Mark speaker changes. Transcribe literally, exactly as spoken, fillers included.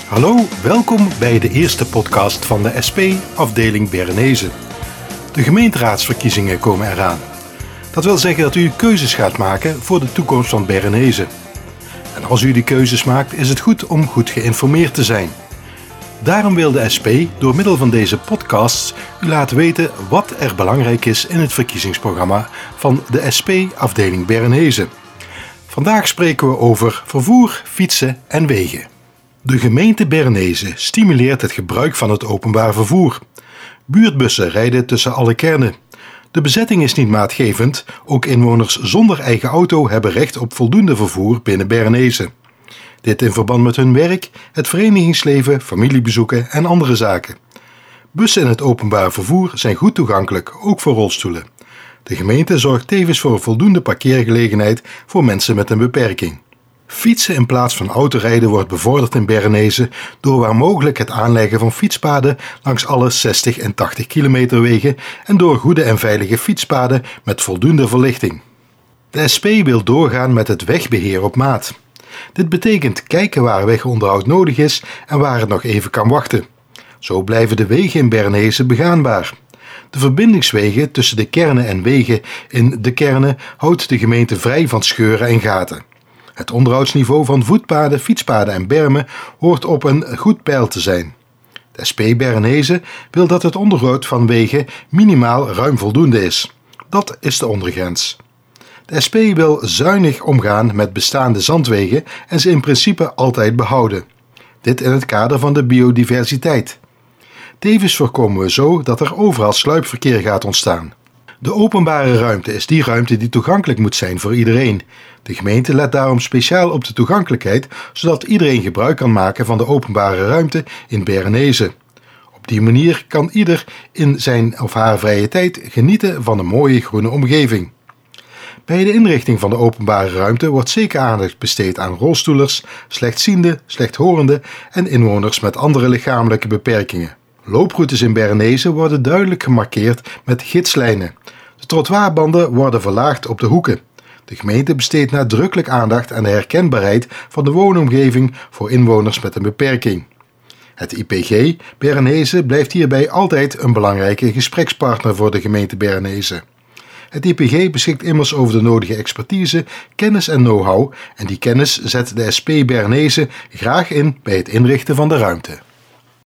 Speaker 1: Hallo, welkom bij de eerste podcast van de S P afdeling Berneze. De gemeenteraadsverkiezingen komen eraan. Dat wil zeggen dat u keuzes gaat maken voor de toekomst van Berneze. En als u die keuzes maakt, is het goed om goed geïnformeerd te zijn. Daarom wil de S P door middel van deze podcasts u laten weten wat er belangrijk is in het verkiezingsprogramma van de S P afdeling Berneze. Vandaag spreken we over vervoer, fietsen en wegen. De gemeente Berneze stimuleert het gebruik van het openbaar vervoer. Buurtbussen rijden tussen alle kernen. De bezetting is niet maatgevend, ook inwoners zonder eigen auto hebben recht op voldoende vervoer binnen Berneze. Dit in verband met hun werk, het verenigingsleven, familiebezoeken en andere zaken. Bussen in het openbaar vervoer zijn goed toegankelijk, ook voor rolstoelen. De gemeente zorgt tevens voor voldoende parkeergelegenheid voor mensen met een beperking. Fietsen in plaats van autorijden wordt bevorderd in Berneze door waar mogelijk het aanleggen van fietspaden langs alle zestig en tachtig kilometer wegen en door goede en veilige fietspaden met voldoende verlichting. De S P wil doorgaan met het wegbeheer op maat. Dit betekent kijken waar wegonderhoud nodig is en waar het nog even kan wachten. Zo blijven de wegen in Berneze begaanbaar. De verbindingswegen tussen de kernen en wegen in de kernen houdt de gemeente vrij van scheuren en gaten. Het onderhoudsniveau van voetpaden, fietspaden en bermen hoort op een goed peil te zijn. De S P Berneze wil dat het onderhoud van wegen minimaal ruim voldoende is. Dat is de ondergrens. De S P wil zuinig omgaan met bestaande zandwegen en ze in principe altijd behouden. Dit in het kader van de biodiversiteit. Tevens voorkomen we zo dat er overal sluipverkeer gaat ontstaan. De openbare ruimte is die ruimte die toegankelijk moet zijn voor iedereen. De gemeente let daarom speciaal op de toegankelijkheid, zodat iedereen gebruik kan maken van de openbare ruimte in Berneze. Op die manier kan ieder in zijn of haar vrije tijd genieten van een mooie groene omgeving. Bij de inrichting van de openbare ruimte wordt zeker aandacht besteed aan rolstoelers, slechtzienden, slechthorenden en inwoners met andere lichamelijke beperkingen. Looproutes in Berneze worden duidelijk gemarkeerd met gidslijnen. De trottoirbanden worden verlaagd op de hoeken. De gemeente besteedt nadrukkelijk aandacht aan de herkenbaarheid van de woonomgeving voor inwoners met een beperking. Het I P G Berneze blijft hierbij altijd een belangrijke gesprekspartner voor de gemeente Berneze. Het I P G beschikt immers over de nodige expertise, kennis en know-how en die kennis zet de S P Berneze graag in bij het inrichten van de ruimte.